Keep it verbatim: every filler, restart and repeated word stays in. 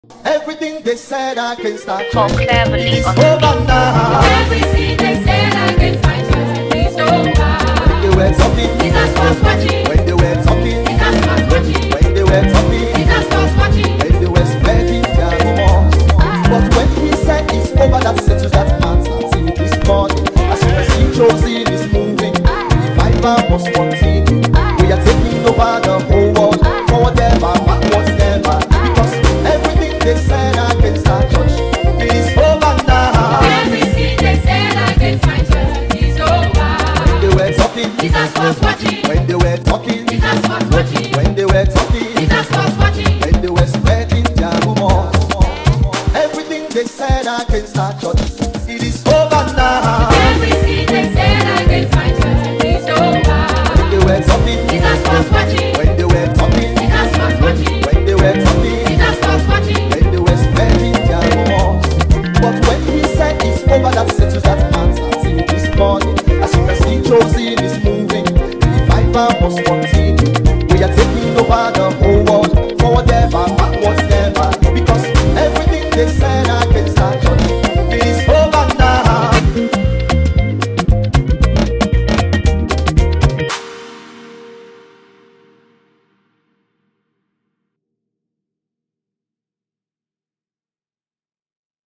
Everything they said against our More church cleverly is on over now. Everything they said against my church is over. When they were talking, Jesus was watching. when they were talking, Jesus was watching. when they were talking, Jesus was watching. when they were spreading their rumors. But when he said it's over, that settles that matter. See this morning, as soon as he chosen is moving, revival must continue. We are taking over the whole world, forward ever, backwards never. Because everything they said against our church is over now. Everything they said against my church is over. When they were talking, Jesus was watching. when they were talking, Jesus was watching. when they were talking, Jesus was watching. when they were spreading their rumors. Everything they said against our church